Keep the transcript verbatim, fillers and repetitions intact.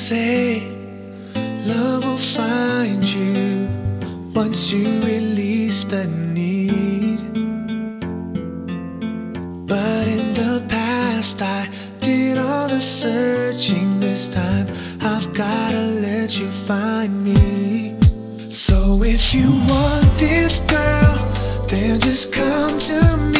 say love will find you once you release the need. But in the past I did all the searching. This time I've gotta let you find me. So if you want this girl, then just come to me.